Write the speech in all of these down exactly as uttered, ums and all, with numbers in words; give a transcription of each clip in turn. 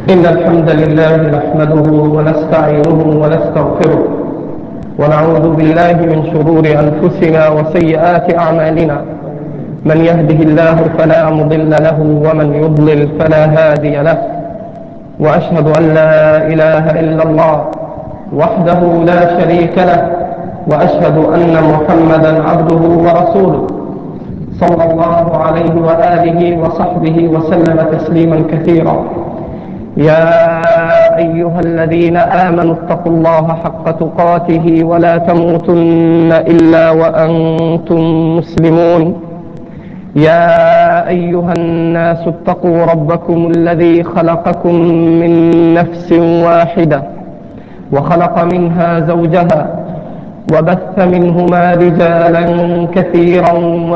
إن الحمد لله نحمده ونستعينه ونستغفره ونعوذ بالله من شرور أنفسنا وسيئات أعمالنا. من يهده الله فلا مضل له ومن يضلل فلا هادي له، وأشهد أن لا إله إلا الله وحده لا شريك له، وأشهد أن محمدا عبده ورسوله صلى الله عليه وآله وصحبه وسلم تسليما كثيرا. يا أيها الذين آمنوا اتقوا الله حق تقاته ولا تموتن إلا وأنتم مسلمون. يا أيها الناس اتقوا ربكم الذي خلقكم من نفس واحدة وخلق منها زوجها وبث منهما رجالا كثيرا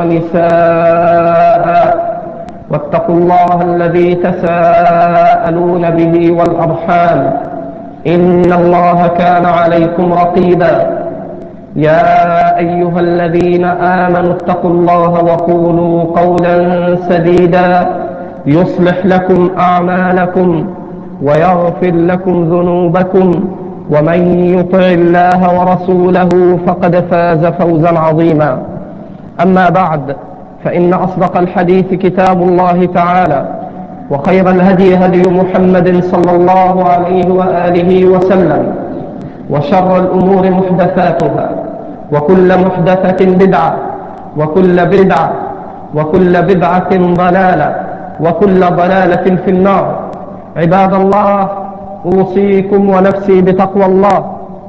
ونساء، واتقوا الله الذي تساءلون به والأرحام إن الله كان عليكم رقيبا. يا أيها الذين آمنوا اتقوا الله وقولوا قولا سديدا يصلح لكم أعمالكم ويغفر لكم ذنوبكم، ومن يطع الله ورسوله فقد فاز فوزا عظيما. أما بعد، فإن أصدق الحديث كتاب الله تعالى، وخير الهدي هدي محمد صلى الله عليه وآله وسلم، وشر الأمور محدثاتها، وكل محدثة بدعة، وكل بدعة وكل بدعة ضلالة، وكل ضلالة في النار. عباد الله، أوصيكم ونفسي بتقوى الله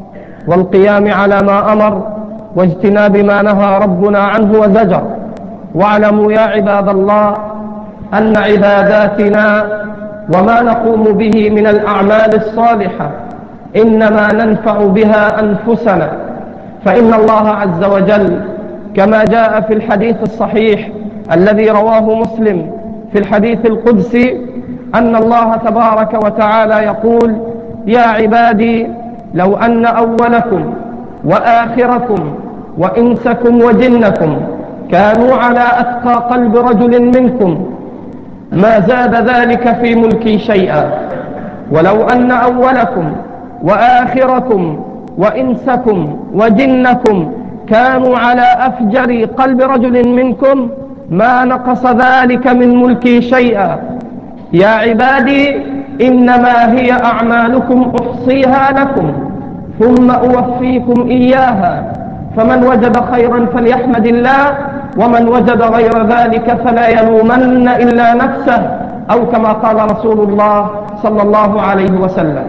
والقيام على ما أمر واجتناب ما نهى ربنا عنه وزجر. واعلموا يا عباد الله أن عباداتنا وما نقوم به من الأعمال الصالحة إنما ننفع بها أنفسنا، فإن الله عز وجل كما جاء في الحديث الصحيح الذي رواه مسلم في الحديث القدسي أن الله تبارك وتعالى يقول: يا عبادي لو أن أولكم وآخركم وإنسكم وجنكم كانوا على أتقى قلب رجل منكم ما زاد ذلك في ملكي شيئا، ولو أن أولكم وآخركم وإنسكم وجنكم كانوا على أفجر قلب رجل منكم ما نقص ذلك من ملكي شيئا. يا عبادي إنما هي أعمالكم أحصيها لكم ثم أوفيكم إياها، فمن وجد خيرا فليحمد الله، ومن وجد غير ذلك فلا يلومن إلا نفسه، أو كما قال رسول الله صلى الله عليه وسلم.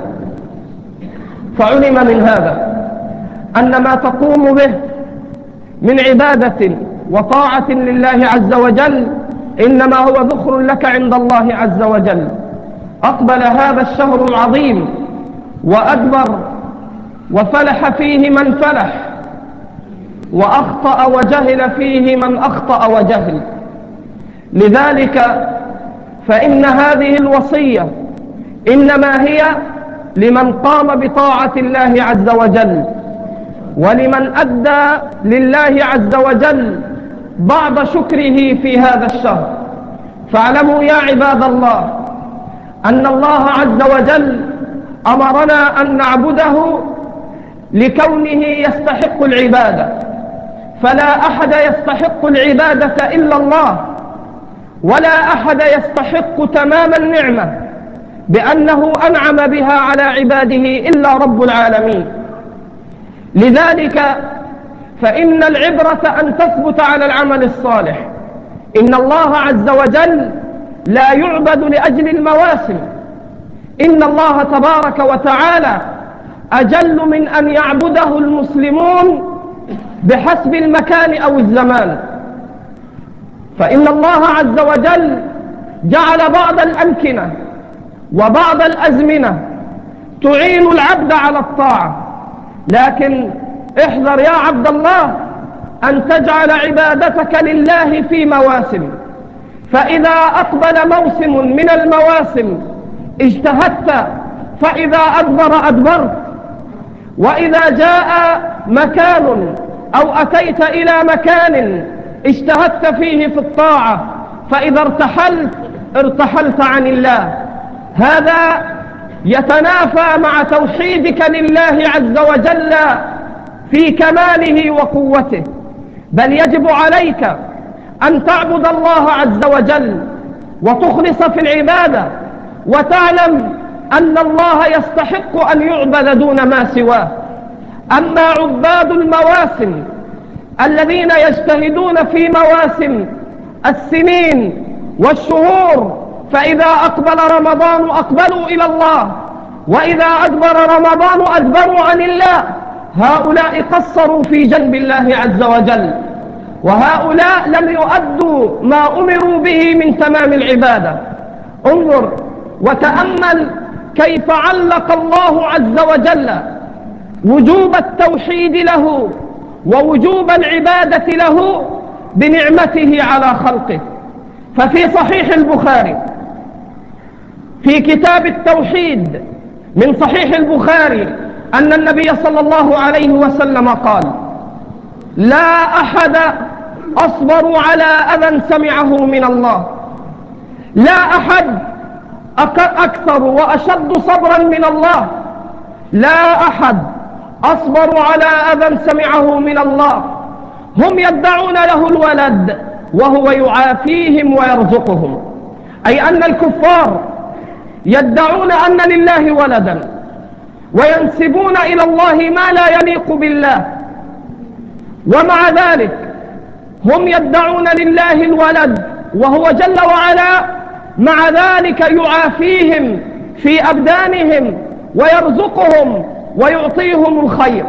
فعلم من هذا أن ما تقوم به من عبادة وطاعة لله عز وجل إنما هو ذخر لك عند الله عز وجل. أقبل هذا الشهر العظيم وأدبر وفلح فيه من فلح، وأخطأ وجهل فيه من أخطأ وجهل. لذلك فإن هذه الوصية إنما هي لمن قام بطاعة الله عز وجل، ولمن أدى لله عز وجل بعض شكره في هذا الشهر. فاعلموا يا عباد الله أن الله عز وجل أمرنا أن نعبده لكونه يستحق العبادة، فلا أحد يستحق العبادة إلا الله، ولا أحد يستحق تمام النعمة بأنه أنعم بها على عباده إلا رب العالمين. لذلك فإن العبرة أن تثبت على العمل الصالح. إن الله عز وجل لا يعبد لأجل المواسم، إن الله تبارك وتعالى أجل من أن يعبده المسلمون بحسب المكان أو الزمان. فإن الله عز وجل جعل بعض الأمكنة وبعض الأزمنة تعين العبد على الطاعة، لكن احذر يا عبد الله أن تجعل عبادتك لله في مواسم، فإذا أقبل موسم من المواسم اجتهدت، فإذا أدبر أدبرت. وإذا جاء مكان أو أتيت إلى مكان اجتهدت فيه في الطاعة، فإذا ارتحلت ارتحلت عن الله. هذا يتنافى مع توحيدك لله عز وجل في كماله وقوته، بل يجب عليك أن تعبد الله عز وجل وتخلص في العبادة، وتعلم أن الله يستحق أن يعبد دون ما سواه. أما عباد المواسم الذين يجتهدون في مواسم السنين والشهور، فإذا أقبل رمضان أقبلوا إلى الله، وإذا أدبر رمضان أدبروا عن الله، هؤلاء قصروا في جنب الله عز وجل، وهؤلاء لم يؤدوا ما أمروا به من تمام العبادة. انظر وتأمل كيف علق الله عز وجل وجوب التوحيد له ووجوب العبادة له بنعمته على خلقه. ففي صحيح البخاري في كتاب التوحيد من صحيح البخاري أن النبي صلى الله عليه وسلم قال: لا أحد أصبر على أذى سمعه من الله، لا أحد أكثر وأشد صبرا من الله، لا أحد أصبر على أذى سمعه من الله. هم يدعون له الولد وهو يعافيهم ويرزقهم، أي أن الكفار يدعون أن لله ولدا وينسبون إلى الله ما لا يليق بالله، ومع ذلك هم يدعون لله الولد وهو جل وعلا مع ذلك يعافيهم في أبدانهم ويرزقهم ويعطيهم الخير.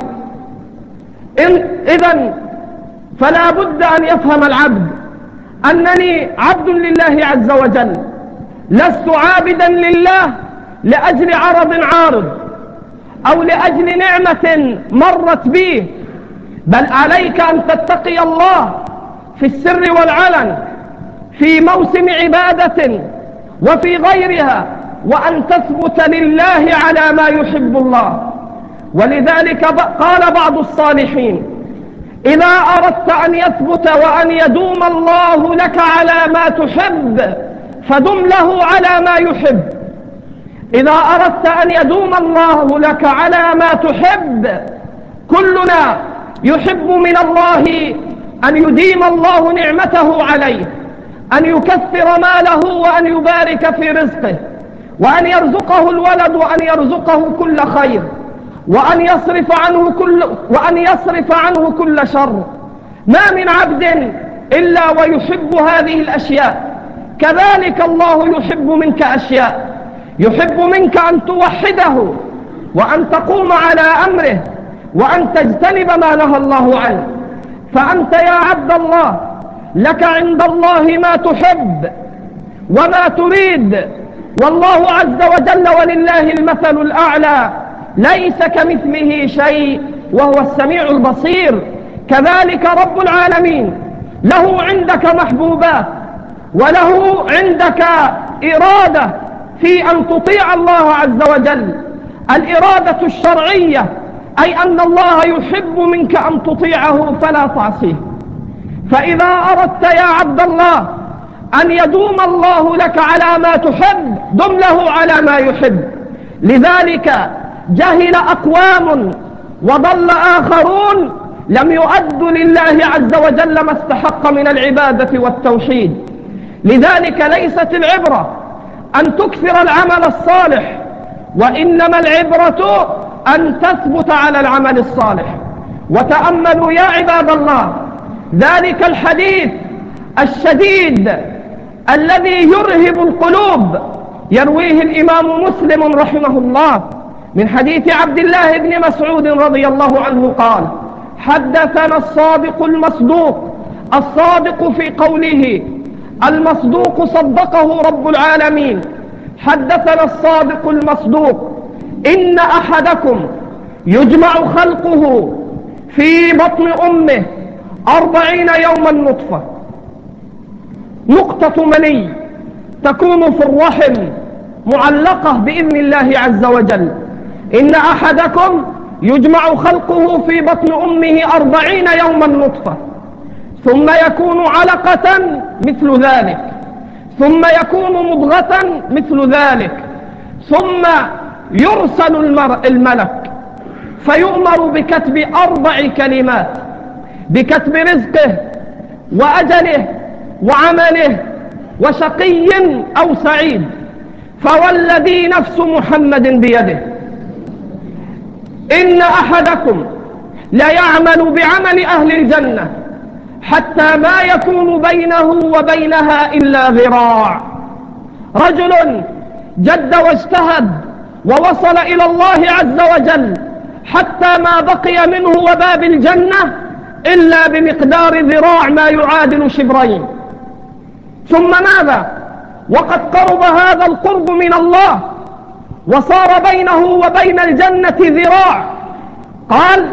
إذن فلا بد أن يفهم العبد أنني عبد لله عز وجل، لست عابدا لله لأجل عرض عارض أو لأجل نعمة مرت بي، بل عليك أن تتقي الله في السر والعلن، في موسم عبادة وفي غيرها، وأن تثبت لله على ما يحب الله. ولذلك قال بعض الصالحين: إذا أردت أن يثبت وأن يدوم الله لك على ما تحب فدم له على ما يحب. إذا أردت أن يدوم الله لك على ما تحب، كلنا يحب من الله أن يديم الله نعمته عليه، أن يكثر ماله وأن يبارك في رزقه، وأن يرزقه الولد وأن يرزقه كل خير، وأن يصرف عنه كل وأن يصرف عنه كل شر. ما من عبد إلا ويحب هذه الأشياء. كذلك الله يحب منك أشياء، يحب منك أن توحده وأن تقوم على أمره وأن تجتنب ما نهى الله عنه. فأنت يا عبد الله لك عند الله ما تحب وما تريد، والله عز وجل ولله المثل الأعلى، ليس كمثله شيء وهو السميع البصير. كذلك رب العالمين له عندك محبوبات وله عندك إرادة في أن تطيع الله عز وجل، الإرادة الشرعية، أي أن الله يحب منك أن تطيعه فلا تعصيه. فإذا أردت يا عبد الله أن يدوم الله لك على ما تحب، دم له على ما يحب. لذلك جهل أقوام وضل آخرون لم يؤدوا لله عز وجل ما استحق من العبادة والتوحيد. لذلك ليست العبرة أن تكثر العمل الصالح، وإنما العبرة أن تثبت على العمل الصالح. وتأملوا يا عباد الله ذلك الحديث الشديد الذي يرهب القلوب، يرويه الإمام مسلم رحمه الله من حديث عبد الله بن مسعود رضي الله عنه قال: حدثنا الصادق المصدوق، الصادق في قوله، المصدوق صدقه رب العالمين. حدثنا الصادق المصدوق: إن أحدكم يجمع خلقه في بطن أمه أربعين يوما نطفة، نقطة مني تكون في الرحم معلقة بإذن الله عز وجل. إن أحدكم يجمع خلقه في بطن أمه أربعين يوما نطفة، ثم يكون علقة مثل ذلك، ثم يكون مضغة مثل ذلك، ثم يرسل الملك فيؤمر بكتب أربع كلمات، بكتب رزقه وأجله وعمله وشقي أو سعيد. فوالذي نفس محمد بيده إن أحدكم لا يعمل بعمل أهل الجنة حتى ما يكون بينه وبينها إلا ذراع. رجل جد واجتهد ووصل إلى الله عز وجل حتى ما بقي منه وباب الجنة إلا بمقدار ذراع ما يعادل شبرين. ثم ماذا؟ وقد قرب هذا القرب من الله وصار بينه وبين الجنة ذراع. قال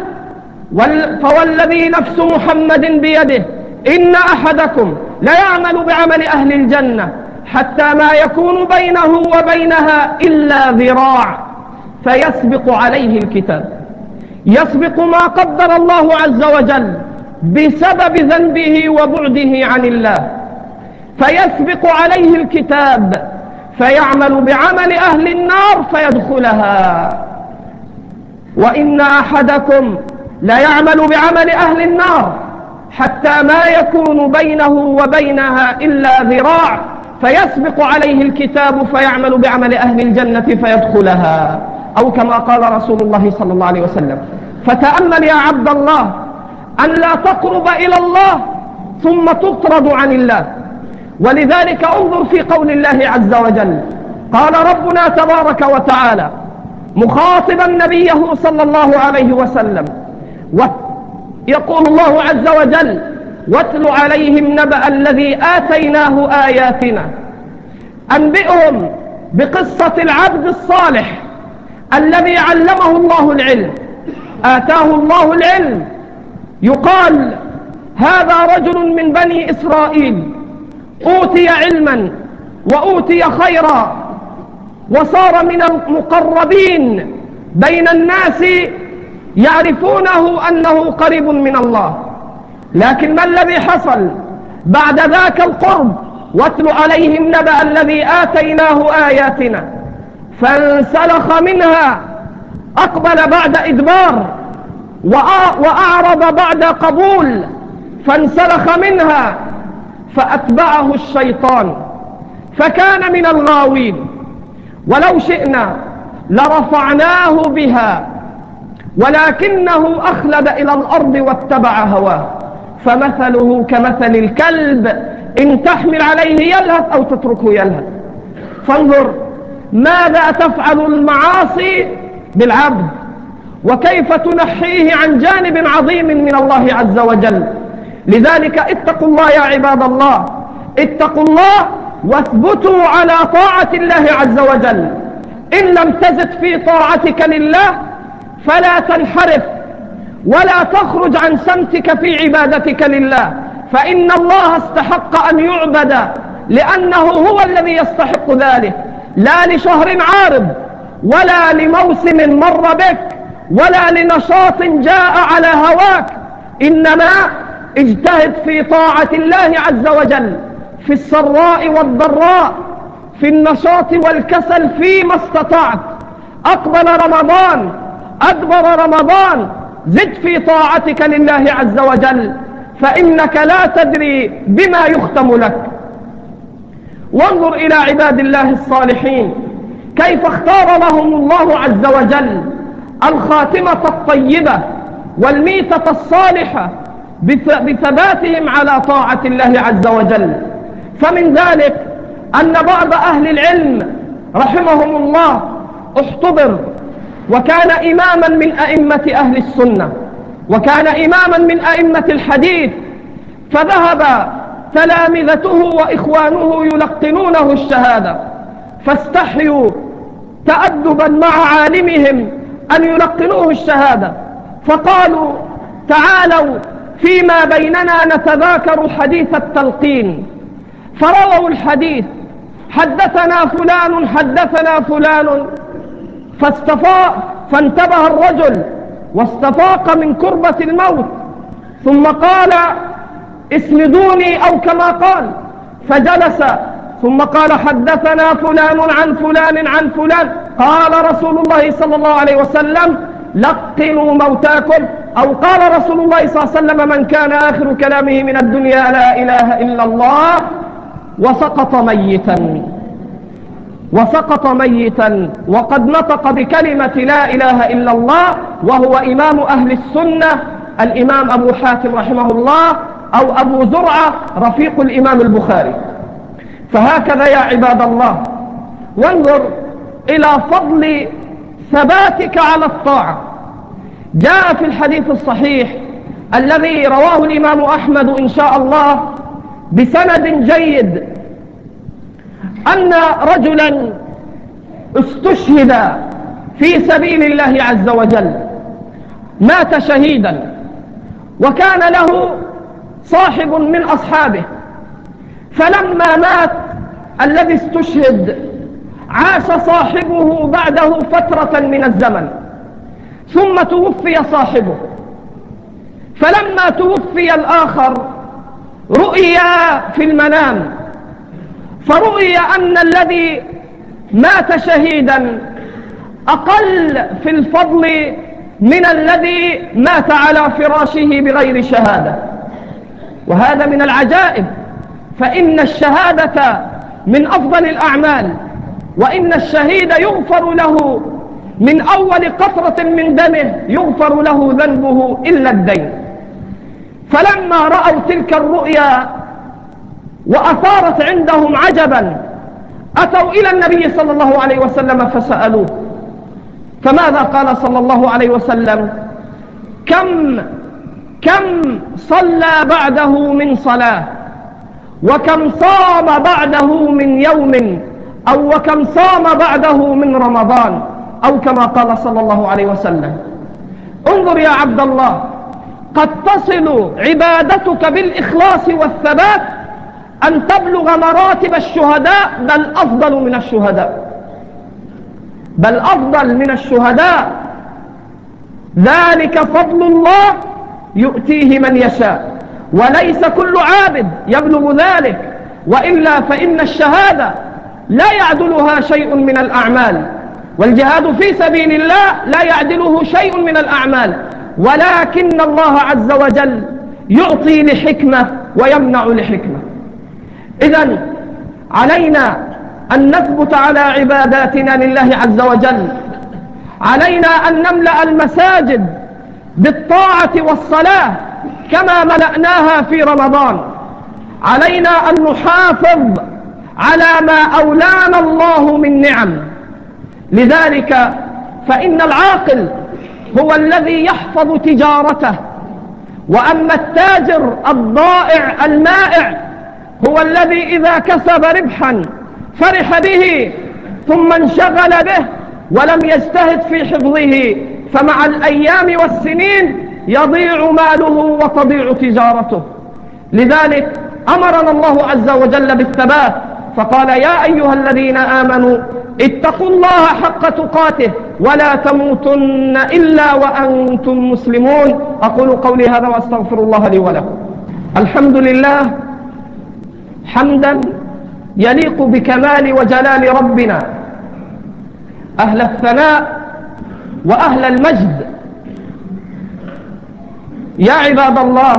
فوالذي نفس محمد بيده إن أحدكم لا يعمل بعمل أهل الجنة حتى ما يكون بينه وبينها إلا ذراع فيسبق عليه الكتاب، يسبق ما قدر الله عز وجل بسبب ذنبه وبعده عن الله، فيسبق عليه الكتاب فيعمل بعمل أهل النار فيدخلها. وإن أحدكم لا يعمل بعمل أهل النار حتى ما يكون بينه وبينها إلا ذراع فيسبق عليه الكتاب فيعمل بعمل أهل الجنة فيدخلها، أو كما قال رسول الله صلى الله عليه وسلم. فتأمل يا عبد الله أن لا تقرب إلى الله ثم تطرد عن الله. ولذلك انظر في قول الله عز وجل، قال ربنا تبارك وتعالى مخاطبا نبيه صلى الله عليه وسلم، يقول الله عز وجل واتل عليهم نبأ الذي آتيناه آياتنا. أنبئهم بقصة العبد الصالح الذي علمه الله العلم، آتاه الله العلم. يقال هذا رجل من بني إسرائيل أوتي علما وأوتي خيرا وصار من المقربين بين الناس يعرفونه أنه قريب من الله. لكن ما الذي حصل بعد ذاك القرب؟ واتل عليهم نبأ الذي آتيناه آياتنا فانسلخ منها، أقبل بعد إدبار وأعرض بعد قبول، فانسلخ منها فأتبعه الشيطان فكان من الغاوين. ولو شئنا لرفعناه بها ولكنه أخلد إلى الأرض واتبع هواه فمثله كمثل الكلب إن تحمل عليه يلهث أو تتركه يلهث. فانظر ماذا تفعل المعاصي بالعبد وكيف تنحيه عن جانب عظيم من الله عز وجل. لذلك اتقوا الله يا عباد الله، اتقوا الله واثبتوا على طاعة الله عز وجل. إن لم تزد في طاعتك لله فلا تنحرف ولا تخرج عن سمتك في عبادتك لله، فإن الله استحق أن يعبد لأنه هو الذي يستحق ذلك، لا لشهر عارض ولا لموسم مر بك ولا لنشاط جاء على هواك، إنما اجتهد في طاعة الله عز وجل في السراء والضراء، في النشاط والكسل فيما استطعت. أقبل رمضان أدبر رمضان زد في طاعتك لله عز وجل، فإنك لا تدري بما يختم لك. وانظر إلى عباد الله الصالحين كيف اختار لهم الله عز وجل الخاتمة الطيبة والميتة الصالحة بثباتهم على طاعة الله عز وجل. فمن ذلك أن بعض أهل العلم رحمهم الله احتضر وكان إماما من أئمة أهل السنة وكان إماما من أئمة الحديث، فذهب تلامذته وإخوانه يلقنونه الشهادة فاستحيوا تأدبا مع عالمهم أن يلقنوه الشهادة، فقالوا تعالوا فيما بيننا نتذاكر حديث التلقين. فرووا الحديث حدثنا فلان حدثنا فلان، فاستفاق فانتبه الرجل واستفاق من كربة الموت، ثم قال اسندوني أو كما قال، فجلس ثم قال حدثنا فلان عن فلان عن فلان، قال رسول الله صلى الله عليه وسلم لقنوا موتاكم، أو قال رسول الله صلى الله عليه وسلم من كان آخر كلامه من الدنيا لا إله إلا الله، وسقط ميتا وسقط ميتا وقد نطق بكلمة لا إله إلا الله، وهو إمام أهل السنة الإمام أبو حاتم رحمه الله، أو أبو زرعة رفيق الإمام البخاري. فهكذا يا عباد الله، وانظر إلى فضل ثباتك على الطاعة. جاء في الحديث الصحيح الذي رواه الإمام أحمد إن شاء الله بسند جيد أن رجلا استشهد في سبيل الله عز وجل، مات شهيدا، وكان له صاحب من أصحابه، فلما مات الذي استشهد عاش صاحبه بعده فترة من الزمن، ثم توفي صاحبه. فلما توفي الآخر رؤيا في المنام، فرؤي أن الذي مات شهيدا أقل في الفضل من الذي مات على فراشه بغير شهادة. وهذا من العجائب، فإن الشهادة من أفضل الأعمال، وإن الشهيد يغفر له من أول قطرة من دمه يغفر له ذنبه إلا الدين. فلما رأوا تلك الرؤيا وأثارت عندهم عجبا أتوا إلى النبي صلى الله عليه وسلم فسألوه، فماذا قال صلى الله عليه وسلم؟ كم كم صلى بعده من صلاة، وكم صام بعده من يوم، أو وكم صام بعده من رمضان، أو كما قال صلى الله عليه وسلم. انظر يا عبد الله، قد تصل عبادتك بالإخلاص والثبات أن تبلغ مراتب الشهداء، بل أفضل من الشهداء، بل أفضل من الشهداء. ذلك فضل الله يؤتيه من يشاء، وليس كل عابد يبلغ ذلك، وإلا فإن الشهادة لا يعدلها شيء من الأعمال، والجهاد في سبيل الله لا يعدله شيء من الأعمال، ولكن الله عز وجل يعطي لحكمة ويمنع لحكمة. إذن علينا أن نثبت على عباداتنا لله عز وجل، علينا أن نملأ المساجد بالطاعة والصلاة كما ملأناها في رمضان، علينا أن نحافظ على ما أولانا الله من نعم. لذلك فإن العاقل هو الذي يحفظ تجارته، وأما التاجر الضائع المائع هو الذي إذا كسب ربحا فرح به ثم انشغل به ولم يجتهد في حفظه، فمع الأيام والسنين يضيع ماله وتضيع تجارته. لذلك أمرنا الله عز وجل بالثبات، فقال يا أيها الذين آمنوا اتقوا الله حق تقاته ولا تموتن إلا وأنتم مسلمون. أقول قولي هذا وأستغفر الله لي ولكم. الحمد لله حمدا يليق بكمال وجلال ربنا، أهل الثناء وأهل المجد. يا عباد الله،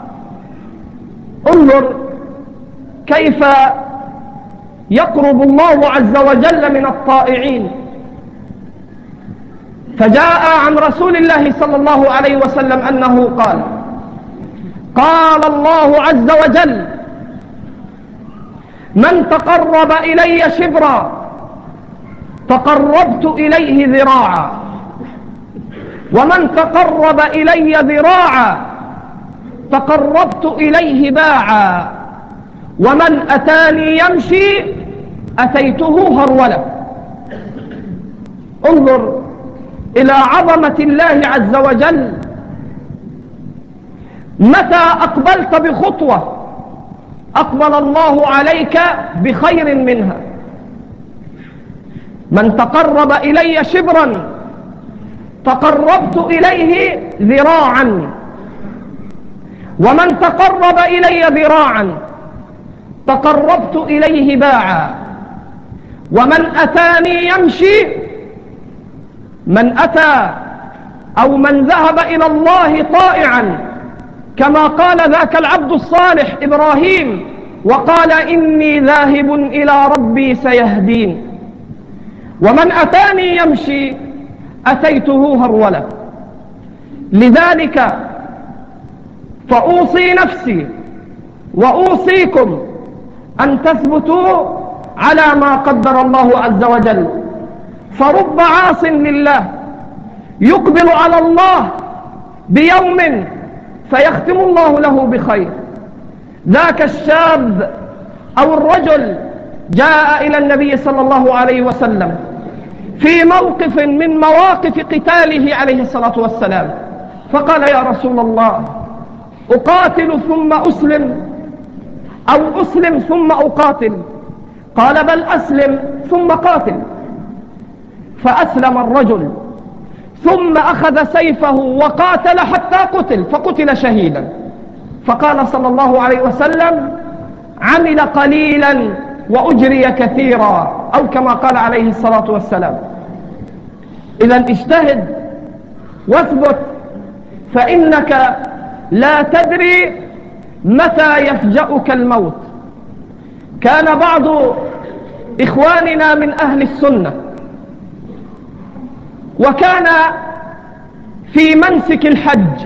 انظر كيف يقرب الله عز وجل من الطائعين. فجاء عن رسول الله صلى الله عليه وسلم أنه قال قال الله عز وجل من تقرب إلي شبرا تقربت إليه ذراعا، ومن تقرب إلي ذراعا تقربت إليه باعا، ومن أتاني يمشي أتيته هرولة. انظر إلى عظمة الله عز وجل. متى أقبلت بخطوة أقبل الله عليك بخير منها. من تقرب إلي شبرا تقربت إليه ذراعا، ومن تقرب إلي ذراعا تقربت إليه باعا، ومن أتاني يمشي من أتى أو من ذهب إلى الله طائعا كما قال ذاك العبد الصالح إبراهيم وقال إني ذاهب إلى ربي سيهدين، ومن أتاني يمشي أتيته هرولة. لذلك فأوصي نفسي وأوصيكم أن تثبتوا على ما قدر الله عز وجل، فرب عاص لله يقبل على الله بيوم فيختم الله له بخير. ذاك الشاب أو الرجل جاء إلى النبي صلى الله عليه وسلم في موقف من مواقف قتاله عليه الصلاة والسلام، فقال يا رسول الله أقاتل ثم أسلم أو أسلم ثم أقاتل؟ قال بل أسلم ثم قاتل. فأسلم الرجل ثم أخذ سيفه وقاتل حتى قتل، فقتل شهيدا. فقال صلى الله عليه وسلم عمل قليلا وأجري كثيرا، أو كما قال عليه الصلاة والسلام. إذا اجتهد واثبت، فإنك لا تدري متى يفجأك الموت. كان بعض إخواننا من أهل السنة وكان في منسك الحج،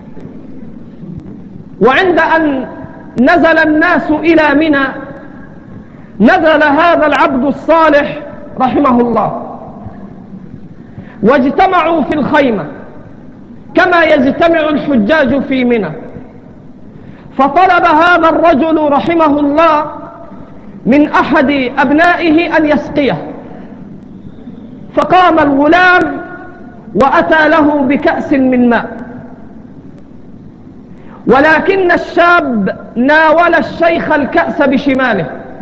وعند أن نزل الناس إلى منى نزل هذا العبد الصالح رحمه الله، واجتمعوا في الخيمة كما يجتمع الحجاج في منى. فطلب هذا الرجل رحمه الله من أحد أبنائه أن يسقيه، فقام الغلام وأتى له بكأس من ماء، ولكن الشاب ناول الشيخ الكأس بشماله،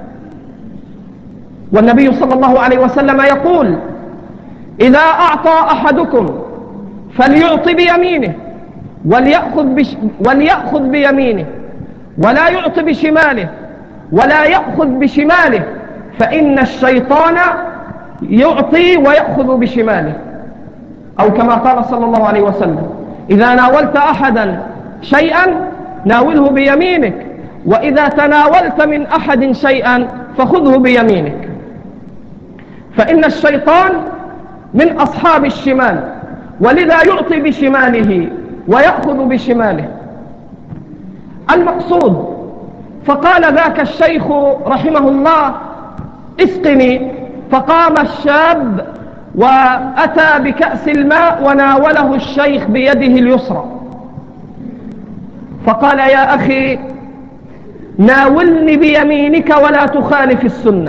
والنبي صلى الله عليه وسلم يقول إذا أعطى أحدكم فليعطي بيمينه وليأخذ, بش وليأخذ بيمينه ولا يعطي بشماله ولا يأخذ بشماله، فإن الشيطان يعطي ويأخذ بشماله، أو كما قال صلى الله عليه وسلم إذا ناولت أحدا شيئا ناوله بيمينك، وإذا تناولت من أحد شيئا فخذه بيمينك، فإن الشيطان من أصحاب الشمال، ولذا يعطي بشماله ويأخذ بشماله. المقصود فقال ذاك الشيخ رحمه الله اسقني، فقام الشاب وأتى بكأس الماء وناوله الشيخ بيده اليسرى، فقال يا أخي ناولني بيمينك ولا تخالف السنة،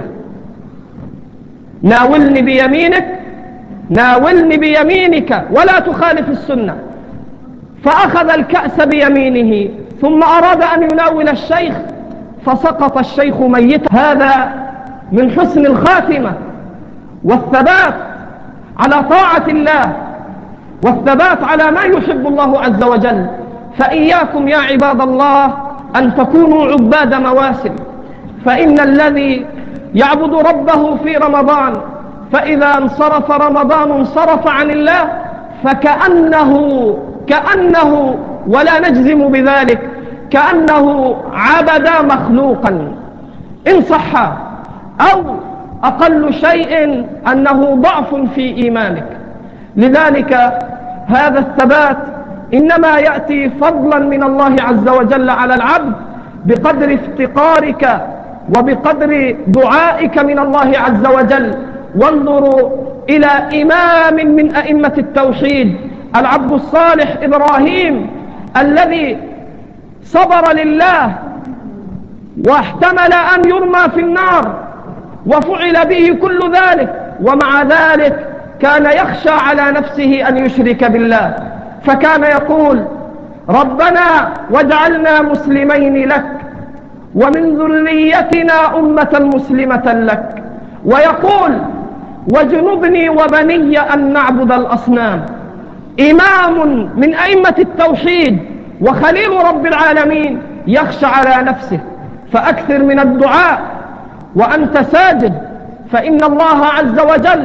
ناولني بيمينك ناولني بيمينك ولا تخالف السنة. فأخذ الكأس بيمينه ثم أراد أن يناول الشيخ فسقط الشيخ ميتا. هذا من حسن الخاتمة والثبات على طاعة الله والثبات على ما يحب الله عز وجل. فإياكم يا عباد الله أن تكونوا عباد مواسم، فإن الذي يعبد ربه في رمضان فإذا انصرف رمضان انصرف عن الله فكأنه كأنه ولا نجزم بذلك كأنه عبد مخلوقا إن صح، أو أقل شيء أنه ضعف في إيمانك. لذلك هذا الثبات إنما يأتي فضلا من الله عز وجل على العبد بقدر افتقارك وبقدر دعائك من الله عز وجل. وانظروا إلى إمام من أئمة التوحيد العبد الصالح إبراهيم الذي صبر لله واحتمل أن يرمى في النار وفعل به كل ذلك، ومع ذلك كان يخشى على نفسه أن يشرك بالله، فكان يقول ربنا واجعلنا مسلمين لك ومن ذريتنا أمة مسلمة لك، ويقول واجنبني وبني أن نعبد الأصنام. إمام من أئمة التوحيد وخليل رب العالمين يخشى على نفسه، فأكثر من الدعاء وأنت ساجد، فإن الله عز وجل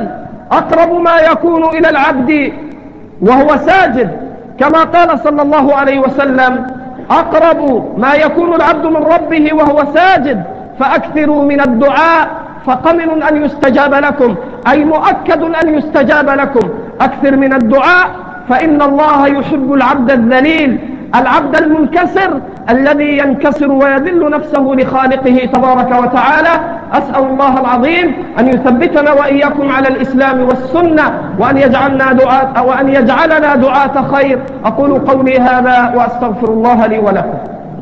أقرب ما يكون إلى العبد وهو ساجد، كما قال صلى الله عليه وسلم: أقرب ما يكون العبد من ربه وهو ساجد فأكثروا من الدعاء فقمن أن يستجاب لكم، أي مؤكد أن يستجاب لكم. أكثر من الدعاء، فإن الله يحب العبد الذليل، العبد المنكسر الذي ينكسر ويذل نفسه لخالقه تبارك وتعالى. أسأل الله العظيم أن يثبتنا وإياكم على الإسلام والسنة، وأن يجعلنا دعاة وأن يجعلنا دعاة خير. أقول قولي هذا وأستغفر الله لي ولكم.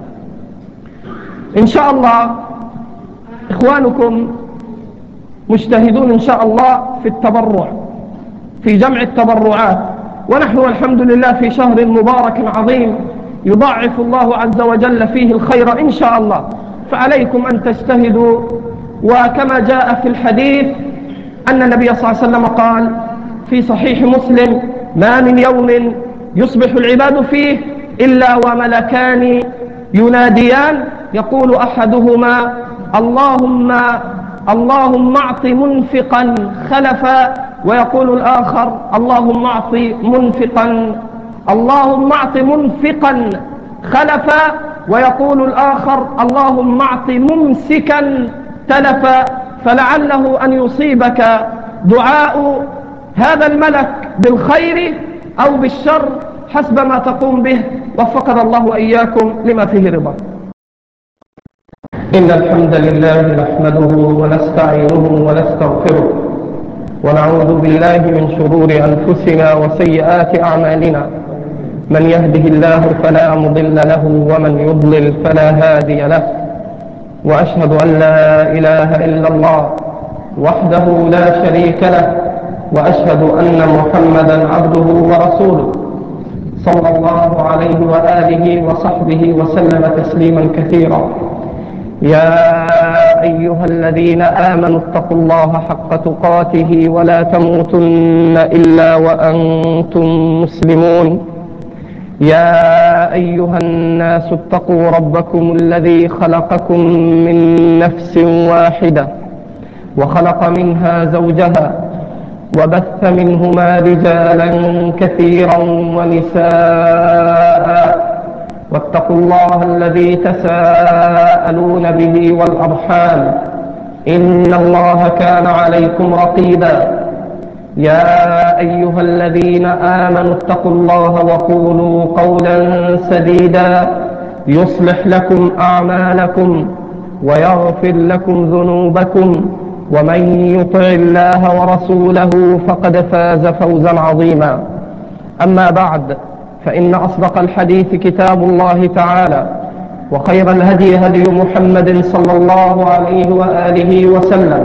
إن شاء الله إخوانكم مجتهدون إن شاء الله في التبرع، في جمع التبرعات، ونحن والحمد لله في شهر مبارك عظيم يضاعف الله عز وجل فيه الخير إن شاء الله، فعليكم أن تجتهدوا. وكما جاء في الحديث أن النبي صلى الله عليه وسلم قال في صحيح مسلم: ما من يوم يصبح العباد فيه إلا وملكان يناديان، يقول أحدهما: اللهم اللهم اعط منفقا خلفا، ويقول الآخر: اللهم اعط منفقا اللهم اعط منفقا خلفا، ويقول الآخر: اللهم اعط ممسكا تلفا. فلعله أن يصيبك دعاء هذا الملك بالخير أو بالشر حسب ما تقوم به، وفقنا الله وإياكم لما فيه رضا. إن الحمد لله نحمده ونستعينه ونستغفره، ونعوذ بالله من شرور أنفسنا وسيئات أعمالنا. من يهده الله فلا مضل له، ومن يضلل فلا هادي له. وأشهد أن لا إله إلا الله وحده لا شريك له، وأشهد أن محمدا عبده ورسوله صلى الله عليه وآله وصحبه وسلم تسليما كثيرا. يا أيها الذين آمنوا اتقوا الله حق تقاته ولا تموتن إلا وأنتم مسلمون. يا أيها الناس اتقوا ربكم الذي خلقكم من نفس واحدة وخلق منها زوجها وبث منهما رجالا كثيرا ونساء، واتقوا الله الذي تساءلون به والأرحام، إن الله كان عليكم رقيبا. يا أيها الذين آمنوا اتقوا الله وقولوا قولا سديدا يصلح لكم أعمالكم ويغفر لكم ذنوبكم، ومن يطع الله ورسوله فقد فاز فوزا عظيما. أما بعد، فإن أصدق الحديث كتاب الله تعالى، وخير الهدي هدي محمد صلى الله عليه وآله وسلم،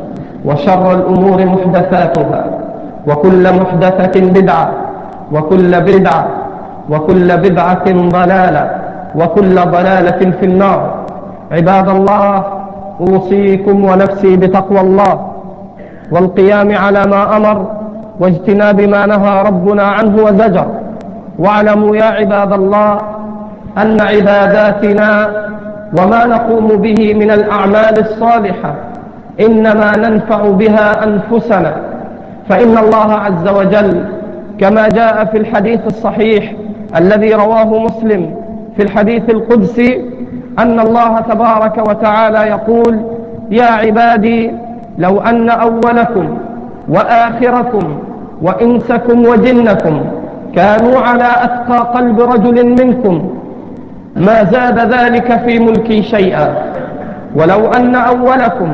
وشر الأمور محدثاتها، وكل محدثة بدعة، وكل بدعة وكل بدعة ضلالة، وكل ضلالة في النار. عباد الله، أوصيكم ونفسي بتقوى الله والقيام على ما أمر واجتناب ما نهى ربنا عنه وزجر. واعلموا يا عباد الله أن عباداتنا وما نقوم به من الأعمال الصالحة إنما ننفع بها أنفسنا، فإن الله عز وجل كما جاء في الحديث الصحيح الذي رواه مسلم في الحديث القدسي أن الله تبارك وتعالى يقول: يا عبادي لو أن أولكم وآخركم وإنسكم وجنكم كانوا على أتقى قلب رجل منكم ما زاد ذلك في ملكي شيئا، ولو أن أولكم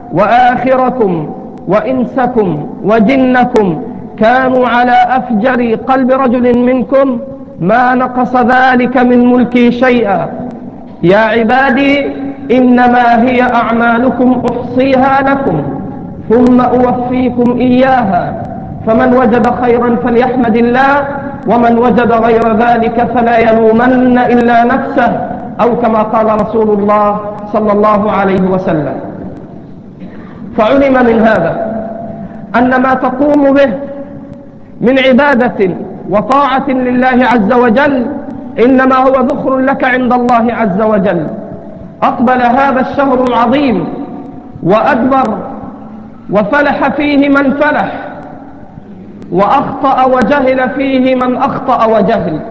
وآخركم وإنسكم وجنكم كانوا على أفجر قلب رجل منكم ما نقص ذلك من ملكي شيئا. يا عبادي إنما هي أعمالكم أحصيها لكم ثم أوفيكم إياها، فمن وجد خيرا فليحمد الله، ومن وجد غير ذلك فلا يلومن إلا نفسه، أو كما قال رسول الله صلى الله عليه وسلم. فعلم من هذا أن ما تقوم به من عبادة وطاعة لله عز وجل إنما هو ذخر لك عند الله عز وجل. أقبل هذا الشهر العظيم وأدبر، وفلح فيه من فلح، وأخطأ وجهل فيه من أخطأ وجهل.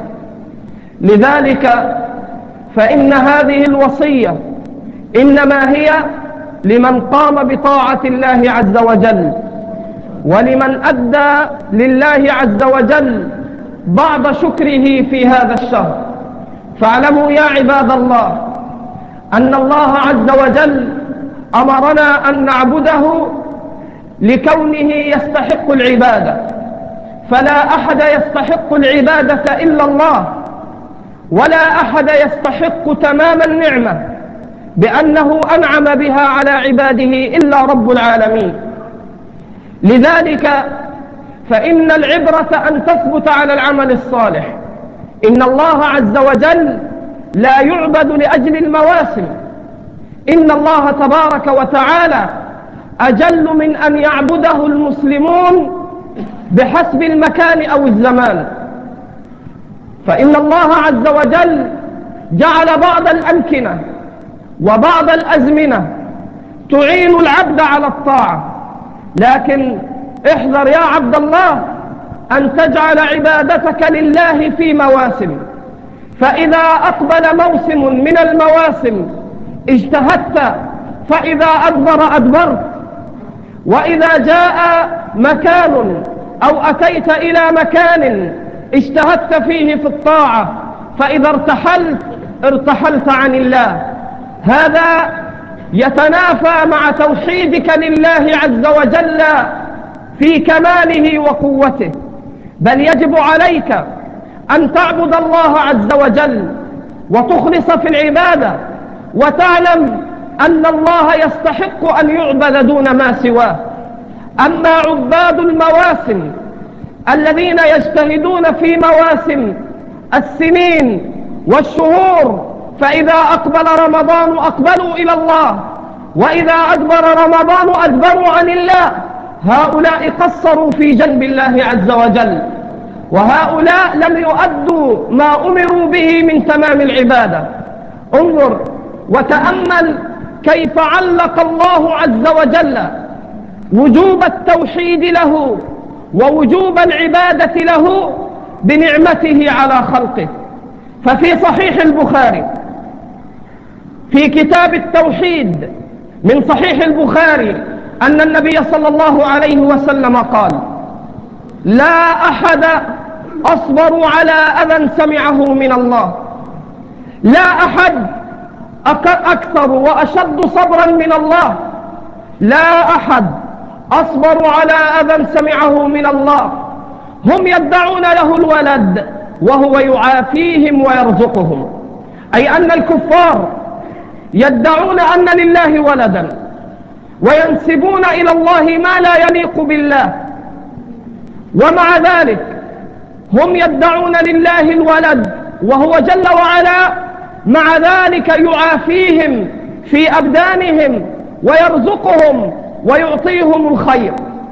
لذلك فإن هذه الوصية إنما هي لمن قام بطاعة الله عز وجل، ولمن أدى لله عز وجل بعض شكره في هذا الشهر. فاعلموا يا عباد الله أن الله عز وجل أمرنا أن نعبده لكونه يستحق العبادة، فلا أحد يستحق العبادة إلا الله، ولا أحد يستحق تمام النعمة بأنه أنعم بها على عباده إلا رب العالمين. لذلك فإن العبرة أن تثبت على العمل الصالح. إن الله عز وجل لا يعبد لأجل المواسم، إن الله تبارك وتعالى أجل من أن يعبده المسلمون بحسب المكان أو الزمان. فإن الله عز وجل جعل بعض الأمكنة وبعض الأزمنة تعين العبد على الطاعة، لكن احذر يا عبد الله أن تجعل عبادتك لله في مواسم، فإذا أقبل موسم من المواسم اجتهدت، فإذا أدبر أدبرت. وإذا جاء مكان أو أتيت إلى مكان اجتهدت فيه في الطاعة، فإذا ارتحلت ارتحلت عن الله. هذا يتنافى مع توحيدك لله عز وجل في كماله وقوته. بل يجب عليك أن تعبد الله عز وجل وتخلص في العبادة، وتعلم أن الله يستحق أن يعبد دون ما سواه. أما عباد المواسم الذين يجتهدون في مواسم السنين والشهور، فإذا أقبل رمضان أقبلوا إلى الله، وإذا أدبر رمضان أدبروا عن الله. هؤلاء قصروا في جنب الله عز وجل، وهؤلاء لم يؤدوا ما أمروا به من تمام العبادة. انظر وتأمل كيف علق الله عز وجل وجوب التوحيد له ووجوب العبادة له بنعمته على خلقه. ففي صحيح البخاري في كتاب التوحيد من صحيح البخاري أن النبي صلى الله عليه وسلم قال: لا أحد أصبر على أذى سمعه من الله، لا أحد أكثر وأشد صبرا من الله، لا أحد أصبر على أذى سمعه من الله. هم يدعون له الولد وهو يعافيهم ويرزقهم، أي أن الكفار يدعون أن لله ولدا وينسبون إلى الله ما لا يليق بالله، ومع ذلك هم يدعون لله الولد وهو جل وعلا مع ذلك يعافيهم في أبدانهم ويرزقهم ويعطيهم الخير.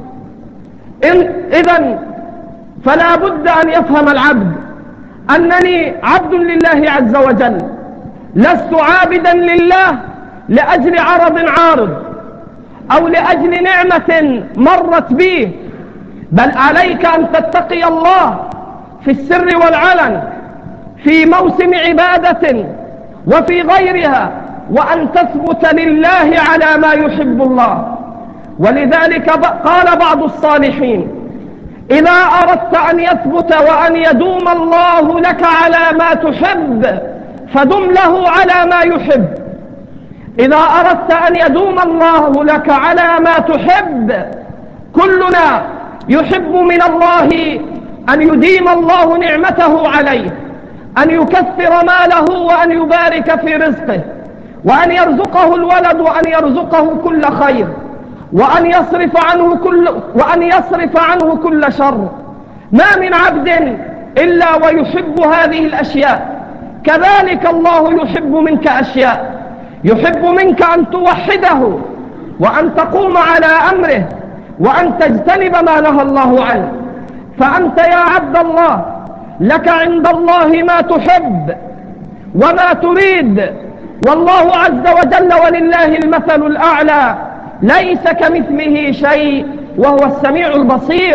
إذن فلا بد أن يفهم العبد أنني عبد لله عز وجل، لست عابدا لله لأجل عرض عارض أو لأجل نعمة مرت بي، بل عليك أن تتقي الله في السر والعلن، في موسم عبادة وفي غيرها، وأن تثبت لله على ما يحب الله. ولذلك قال بعض الصالحين: إذا أردت أن يثبت وأن يدوم الله لك على ما تحب فدم له على ما يحب. إذا أردت أن يدوم الله لك على ما تحب، كلنا يحب من الله أن يديم الله نعمته عليه، أن يكثر ماله وأن يبارك في رزقه، وأن يرزقه الولد وأن يرزقه كل خير، وأن يصرف عنه كل وأن يصرف عنه كل شر. ما من عبد إلا ويحب هذه الأشياء. كذلك الله يحب منك أشياء، يحب منك أن توحده وأن تقوم على أمره وأن تجتنب ما نهى الله عنه. فأنت يا عبد الله لك عند الله ما تحب وما تريد، والله عز وجل ولله المثل الأعلى، ليس كمثله شيء وهو السميع البصير.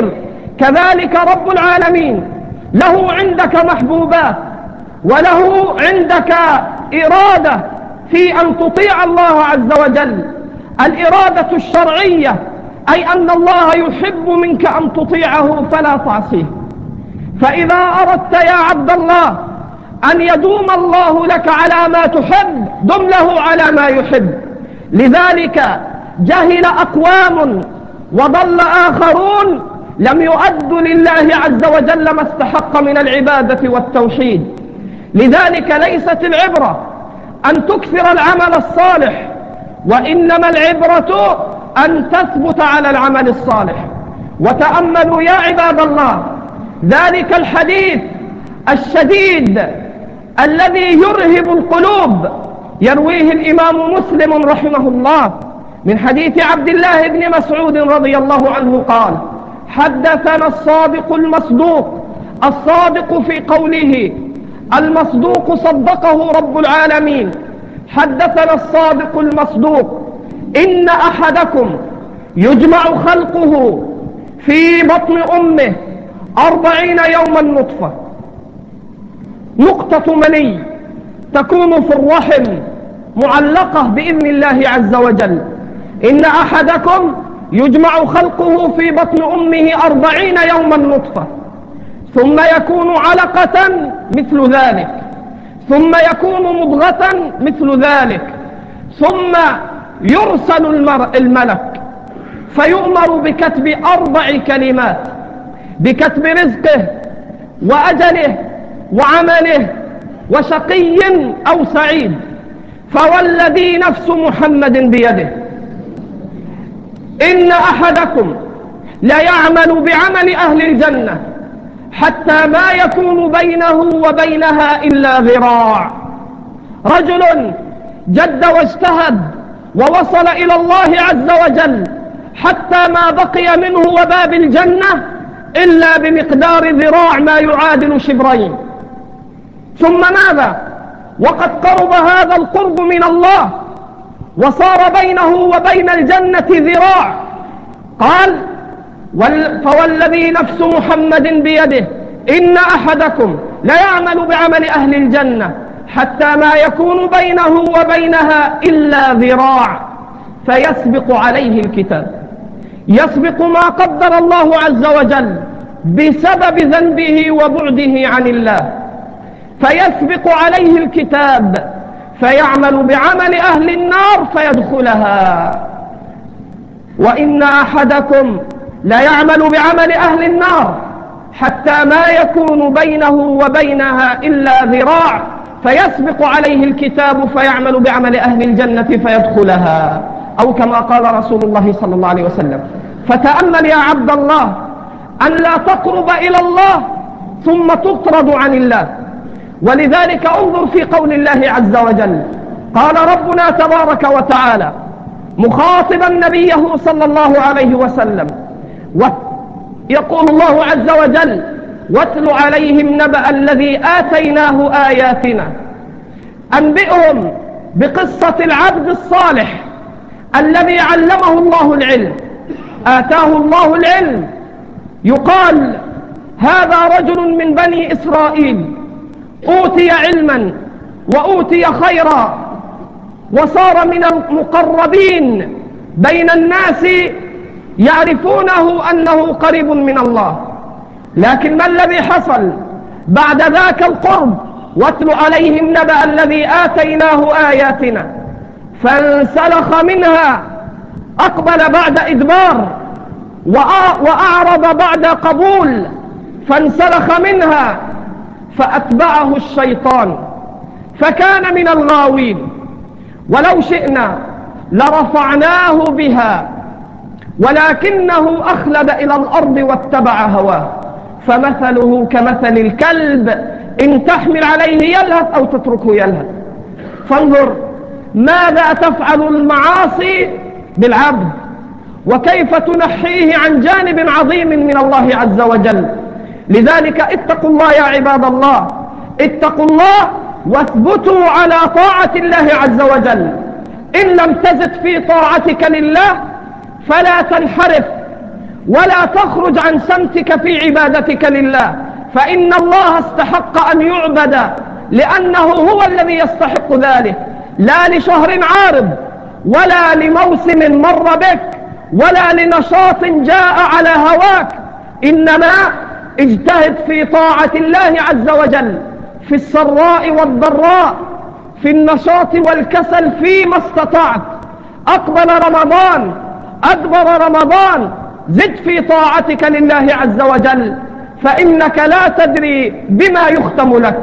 كذلك رب العالمين له عندك محبوبات، وله عندك إرادة في أن تطيع الله عز وجل، الإرادة الشرعية، أي أن الله يحب منك أن تطيعه فلا تعصيه. فإذا أردت يا عبد الله أن يدوم الله لك على ما تحب، دم له على ما يحب. لذلك جهل أقوام وضل آخرون لم يؤدوا لله عز وجل ما استحق من العبادة والتوحيد. لذلك ليست العبرة أن تكثر العمل الصالح، وإنما العبرة أن تثبت على العمل الصالح. وتأملوا يا عباد الله ذلك الحديث الشديد الذي يرهب القلوب، يرويه الإمام مسلم رحمه الله من حديث عبد الله بن مسعود رضي الله عنه قال: حدثنا الصادق المصدوق، الصادق في قوله، المصدوق صدقه رب العالمين. حدثنا الصادق المصدوق: إن أحدكم يجمع خلقه في بطن أمه أربعين يوما نطفة، نقطة مني تكون في الرحم معلقة بإذن الله عز وجل. إن أحدكم يجمع خلقه في بطن أمه أربعين يوما نطفة، ثم يكون علقة مثل ذلك، ثم يكون مضغة مثل ذلك، ثم يرسل الملك فيؤمر بكتب أربع كلمات: بكتب رزقه وأجله وعمله وشقي أو سعيد. فوالذي نفس محمد بيده إن أحدكم لا يعمل بعمل أهل الجنة حتى ما يكون بينه وبينها إلا ذراع. رجل جد واجتهد ووصل إلى الله عز وجل حتى ما بقي منه وباب الجنة إلا بمقدار ذراع ما يعادل شبرين. ثم ماذا؟ وقد قرب هذا القرب من الله وصار بينه وبين الجنة ذراع. قال: فوالذي نفس محمد بيده إن أحدكم لا يعمل بعمل أهل الجنة حتى ما يكون بينه وبينها إلا ذراع، فيسبق عليه الكتاب، يسبق ما قدر الله عز وجل بسبب ذنبه وبعده عن الله، فيسبق عليه الكتاب فيعمل بعمل أهل النار فيدخلها. وإن أحدكم لا يعمل بعمل أهل النار حتى ما يكون بينه وبينها إلا ذراع، فيسبق عليه الكتاب فيعمل بعمل أهل الجنة فيدخلها، أو كما قال رسول الله صلى الله عليه وسلم. فتأمل يا عبد الله أن لا تقرب إلى الله ثم تطرد عن الله. ولذلك انظر في قول الله عز وجل، قال ربنا تبارك وتعالى مخاطبا نبيه صلى الله عليه وسلم، يقول الله عز وجل: واتل عليهم نبأ الذي آتيناه آياتنا. أنبئهم بقصة العبد الصالح الذي علمه الله العلم، آتاه الله العلم. يقال هذا رجل من بني إسرائيل أوتي علما وأوتي خيرا وصار من المقربين بين الناس، يعرفونه أنه قريب من الله. لكن ما الذي حصل بعد ذاك القرب؟ واتل عليهم نبأ الذي آتيناه آياتنا فانسلخ منها، أقبل بعد إدبار وأعرض بعد قبول، فانسلخ منها فأتبعه الشيطان فكان من الغاوين. ولو شئنا لرفعناه بها ولكنه أخلد إلى الأرض واتبع هواه، فمثله كمثل الكلب إن تحمل عليه يلهث أو تتركه يلهث. فانظر ماذا تفعل المعاصي بالعبد، وكيف تنحيه عن جانب عظيم من الله عز وجل. لذلك اتقوا الله يا عباد الله، اتقوا الله واثبتوا على طاعة الله عز وجل. إن لم تزد في طاعتك لله فلا تنحرف ولا تخرج عن سمتك في عبادتك لله، فإن الله استحق أن يعبد لأنه هو الذي يستحق ذلك، لا لشهر عارض ولا لموسم مر بك ولا لنشاط جاء على هواك، إنما اجتهد في طاعة الله عز وجل في السراء والضراء، في النشاط والكسل فيما استطعت. أقبل رمضان أدبر رمضان، زد في طاعتك لله عز وجل، فإنك لا تدري بما يختم لك.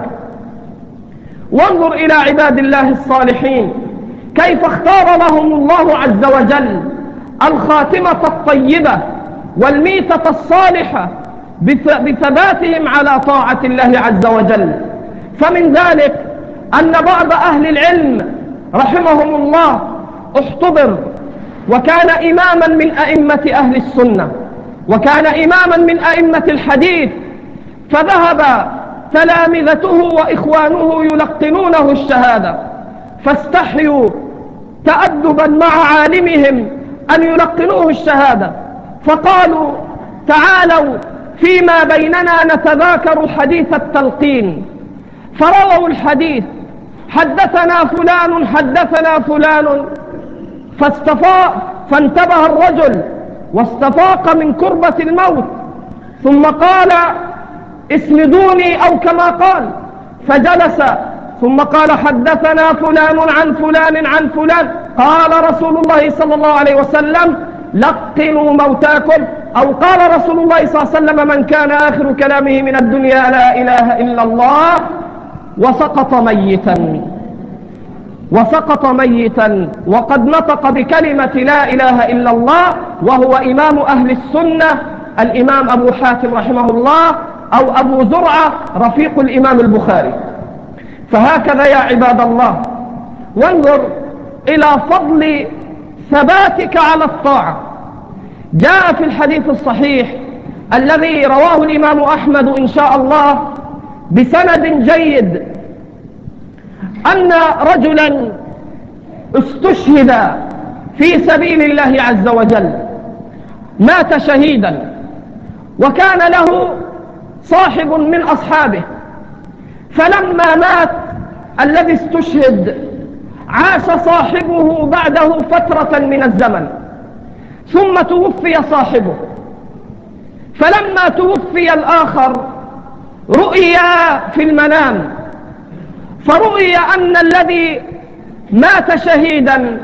وانظر إلى عباد الله الصالحين كيف اختار لهم الله عز وجل الخاتمة الطيبة والميتة الصالحة بثباتهم على طاعة الله عز وجل. فمن ذلك أن بعض أهل العلم رحمهم الله احتضر وكان إماما من أئمة أهل السنة وكان إماما من أئمة الحديث، فذهب تلامذته وإخوانه يلقنونه الشهادة، فاستحيوا تأدبا مع عالمهم أن يلقنوه الشهادة، فقالوا تعالوا فيما بيننا نتذاكر حديث التلقين. فرووا الحديث، حدثنا فلان حدثنا فلان، فاستفاق فانتبه الرجل واستفاق من كربة الموت، ثم قال اسندوني أو كما قال، فجلس ثم قال حدثنا فلان عن فلان عن فلان، قال رسول الله صلى الله عليه وسلم لقنوا موتاكم، أو قال رسول الله صلى الله عليه وسلم من كان آخر كلامه من الدنيا لا إله إلا الله، وسقط ميتا وسقط ميتا وقد نطق بكلمة لا إله إلا الله، وهو إمام أهل السنة الإمام أبو حاتم رحمه الله، أو أبو زرعة رفيق الإمام البخاري. فهكذا يا عباد الله، وانظر إلى فضل ثباتك على الطاعة. جاء في الحديث الصحيح الذي رواه الإمام أحمد إن شاء الله بسند جيد أن رجلا استشهد في سبيل الله عز وجل، مات شهيدا، وكان له صاحب من أصحابه، فلما مات الذي استشهد عاش صاحبه بعده فترة من الزمن، ثم توفي صاحبه، فلما توفي الآخر رؤيا في المنام، فرؤي أن الذي مات شهيدا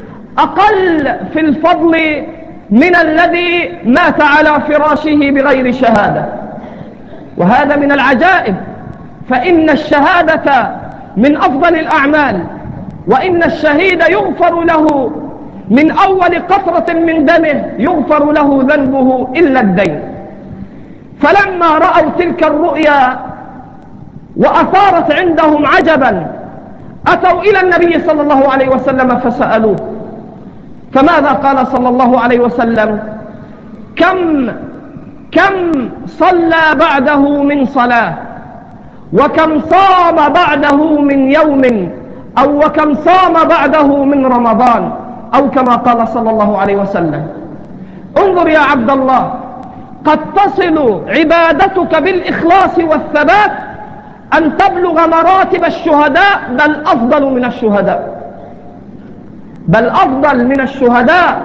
أقل في الفضل من الذي مات على فراشه بغير شهادة. وهذا من العجائب، فإن الشهادة من أفضل الأعمال، وإن الشهيد يغفر له من أول قطرة من دمه يغفر له ذنبه إلا الدين. فلما رأوا تلك الرؤيا وأثارت عندهم عجبا أتوا إلى النبي صلى الله عليه وسلم فسألوه، فماذا قال صلى الله عليه وسلم؟ كم كم صلى بعده من صلاة، وكم صام بعده من يوم، أو وكم صام بعده من رمضان، أو كما قال صلى الله عليه وسلم. انظر يا عبد الله، قد تصل عبادتك بالإخلاص والثبات أن تبلغ مراتب الشهداء، بل أفضل من الشهداء بل أفضل من الشهداء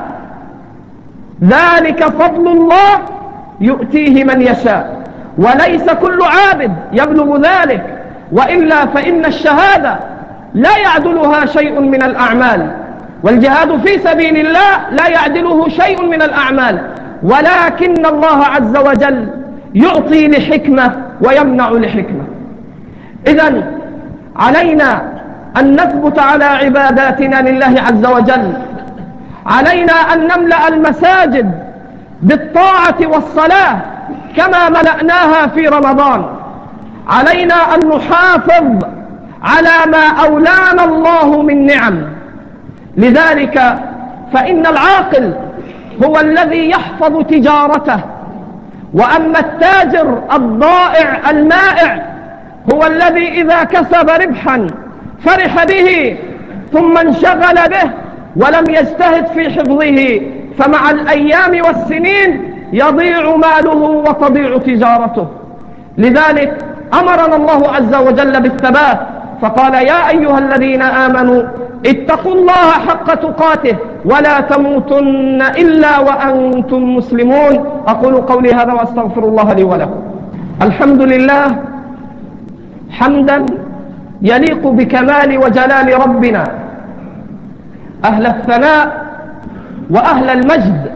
ذلك فضل الله يؤتيه من يشاء، وليس كل عابد يبلغ ذلك، وإلا فإن الشهادة لا يعدلها شيء من الأعمال، والجهاد في سبيل الله لا يعدله شيء من الأعمال، ولكن الله عز وجل يعطي لحكمة ويمنع لحكمة. إذن علينا أن نثبت على عباداتنا لله عز وجل، علينا أن نملأ المساجد بالطاعة والصلاة كما ملأناها في رمضان، علينا أن نحافظ على ما أولانا الله من نعم. لذلك فإن العاقل هو الذي يحفظ تجارته، وأما التاجر الضائع المائع هو الذي إذا كسب ربحا فرح به ثم انشغل به ولم يجتهد في حفظه، فمع الأيام والسنين يضيع ماله وتضيع تجارته. لذلك أمرنا الله عز وجل بالثبات، فقال يا أيها الذين آمنوا اتقوا الله حق تقاته ولا تموتن إلا وأنتم مسلمون. أقول قولي هذا وأستغفر الله لي ولكم. الحمد لله حمدا يليق بكمال وجلال ربنا، أهل الثناء وأهل المجد.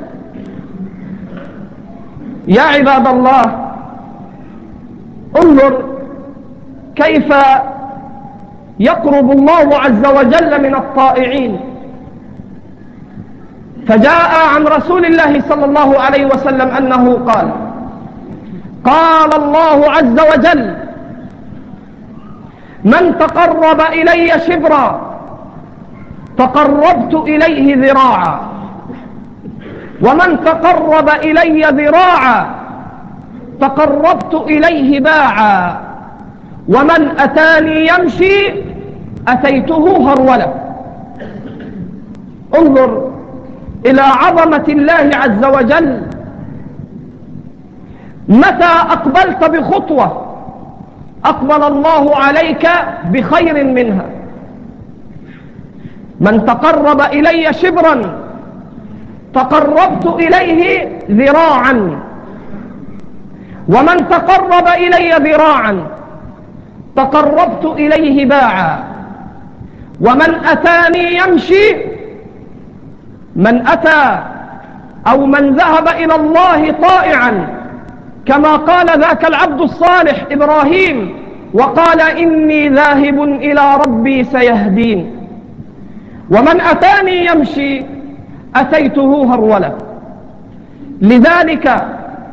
يا عباد الله، انظر كيف يقرب الله عز وجل من الطائعين. فجاء عن رسول الله صلى الله عليه وسلم أنه قال قال الله عز وجل من تقرب إلي شبرا تقربت إليه ذراعا، ومن تقرب إلي ذراعا تقربت إليه باعا، ومن أتاني يمشي أتيته هرولة. انظر إلى عظمة الله عز وجل. متى أقبلت بخطوة أقبل الله عليك بخير منها. من تقرب إلي شبرا تقربت إليه ذراعا، ومن تقرب إلي ذراعا تقربت إليه باعا، ومن أتاني يمشي، من أتى أو من ذهب إلى الله طائعا كما قال ذاك العبد الصالح إبراهيم وقال إني ذاهب إلى ربي سيهدين، ومن أتاني يمشي أتيته هرولة. لذلك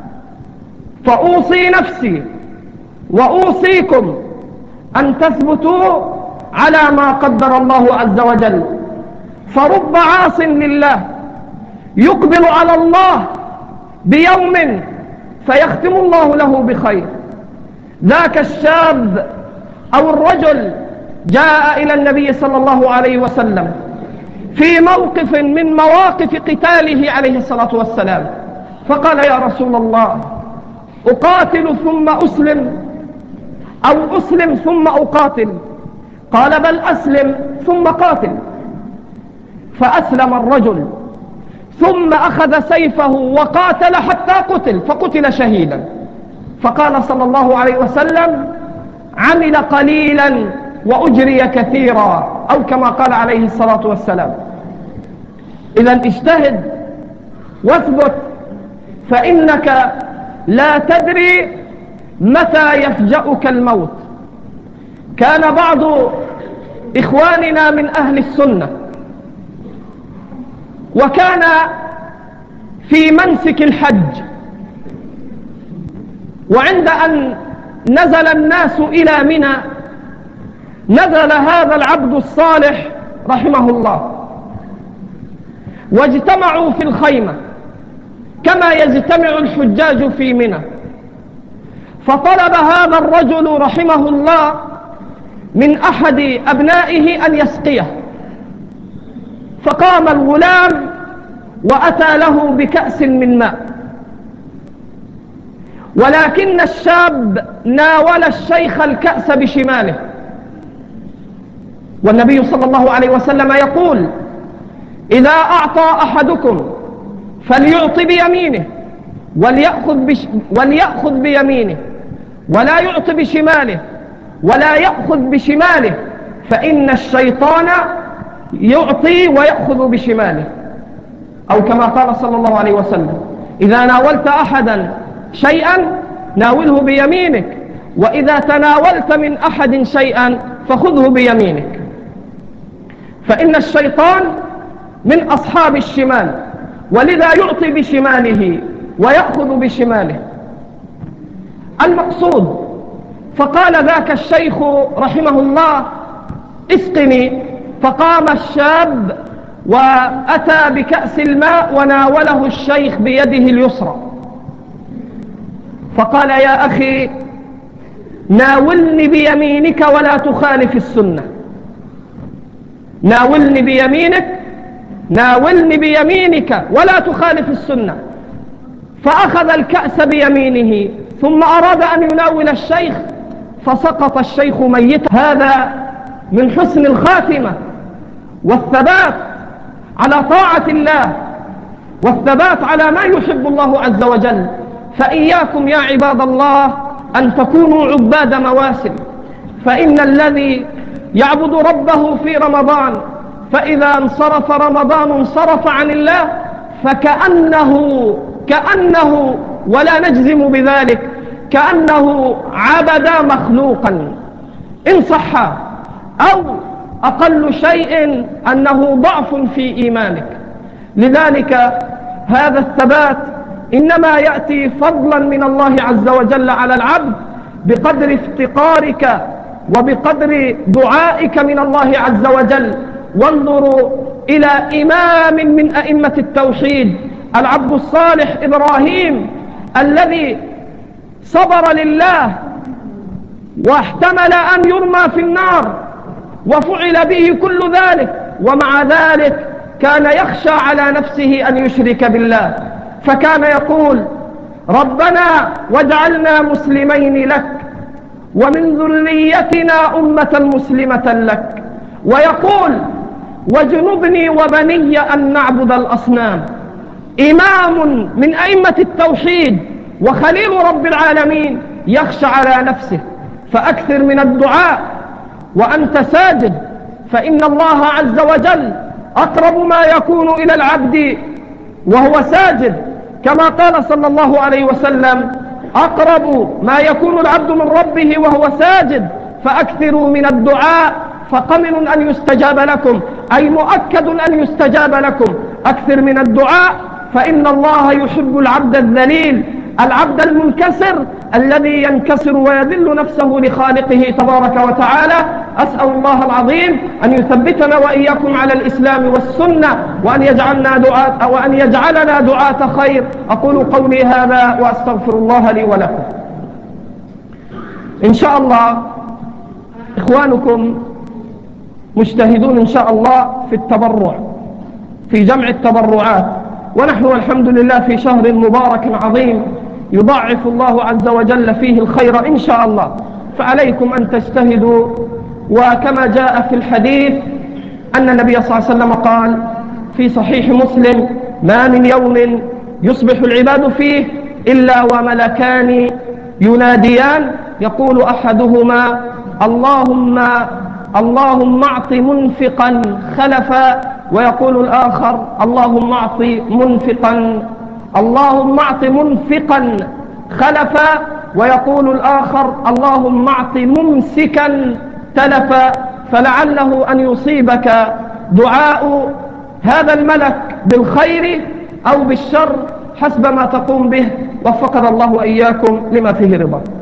فأوصي نفسي وأوصيكم أن تثبتوا على ما قدر الله عز وجل. فرب عاص لله يقبل على الله بيوم فيختم الله له بخير. ذاك الشاب أو الرجل جاء إلى النبي صلى الله عليه وسلم في موقف من مواقف قتاله عليه الصلاة والسلام، فقال يا رسول الله أقاتل ثم أسلم أو أسلم ثم أقاتل؟ قال بل أسلم ثم قاتل. فأسلم الرجل ثم أخذ سيفه وقاتل حتى قتل، فقتل شهيدا. فقال صلى الله عليه وسلم عمل قليلا وأجري كثيرا، أو كما قال عليه الصلاة والسلام. إذا اجتهد واثبت، فإنك لا تدري متى يفجأك الموت. كان بعض إخواننا من أهل السنة وكان في منسك الحج، وعند أن نزل الناس إلى منى نزل هذا العبد الصالح رحمه الله، واجتمعوا في الخيمة كما يجتمع الحجاج في منى. فطلب هذا الرجل رحمه الله من أحد أبنائه أن يسقيه، فقام الغلام وأتى له بكأس من ماء، ولكن الشاب ناول الشيخ الكأس بشماله. والنبي صلى الله عليه وسلم يقول إذا أعطى أحدكم فليعطي بيمينه وليأخذ, بش وليأخذ بيمينه ولا يعطي بشماله ولا يأخذ بشماله، فإن الشيطان يعطي ويأخذ بشماله، أو كما قال صلى الله عليه وسلم إذا ناولت أحدا شيئا ناوله بيمينك، وإذا تناولت من أحد شيئا فخذه بيمينك، فإن الشيطان من أصحاب الشمال، ولذا يعطي بشماله ويأخذ بشماله. المقصود فقال ذاك الشيخ رحمه الله اسقني، فقام الشاب وأتى بكأس الماء وناوله الشيخ بيده اليسرى، فقال يا أخي ناولني بيمينك ولا تخالف السنة، ناولني بيمينك ناولني بيمينك ولا تخالف السنة. فأخذ الكأس بيمينه ثم أراد أن يناول الشيخ فسقط الشيخ ميتا. هذا من حسن الخاتمة والثبات على طاعة الله والثبات على ما يحب الله عز وجل. فإياكم يا عباد الله أن تكونوا عباد مواسم، فإن الذي يعبد ربه في رمضان فإذا انصرف رمضان انصرف عن الله فكأنه كأنه ولا نجزم بذلك كأنه عبد مخلوقا إن صح، أو أقل شيء أنه ضعف في إيمانك. لذلك هذا الثبات إنما يأتي فضلا من الله عز وجل على العبد بقدر افتقارك وبقدر دعائك من الله عز وجل. وانظروا إلى إمام من أئمة التوحيد العبد الصالح إبراهيم الذي صبر لله واحتمل أن يرمى في النار وفعل به كل ذلك، ومع ذلك كان يخشى على نفسه أن يشرك بالله، فكان يقول ربنا واجعلنا مسلمين لك ومن ذريتنا أمة مسلمة لك، ويقول واجنبني وبني أن نعبد الأصنام. إمام من أئمة التوحيد وخليل رب العالمين يخشى على نفسه. فأكثر من الدعاء وأنت ساجد، فإن الله عز وجل أقرب ما يكون إلى العبد وهو ساجد، كما قال صلى الله عليه وسلم أقرب ما يكون العبد من ربه وهو ساجد. فأكثروا من الدعاء فقمن أن يستجاب لكم، أي مؤكد أن يستجاب لكم. أكثر من الدعاء فإن الله يحب العبد الذليل، العبد المنكسر الذي ينكسر ويذل نفسه لخالقه تبارك وتعالى. أسأل الله العظيم أن يثبتنا وإياكم على الإسلام والسنة، وأن يجعلنا دعاة وأن يجعلنا دعاة خير. أقول قولي هذا وأستغفر الله لي ولكم. إن شاء الله إخوانكم مجتهدون إن شاء الله في التبرع، في جمع التبرعات، ونحن والحمد لله في شهر مبارك عظيم يضاعف الله عز وجل فيه الخير إن شاء الله. فعليكم أن تجتهدوا، وكما جاء في الحديث أن النبي صلى الله عليه وسلم قال في صحيح مسلم ما من يوم يصبح العباد فيه إلا وملكان يناديان يقول أحدهما اللهم اللهم اعط منفقا خلفا، ويقول الآخر اللهم اعط منفقا اللهم اعط منفقا خلفا، ويقول الآخر اللهم اعط ممسكا تلفا. فلعله أن يصيبك دعاء هذا الملك بالخير أو بالشر حسب ما تقوم به. وفقنا الله وإياكم لما فيه رضا.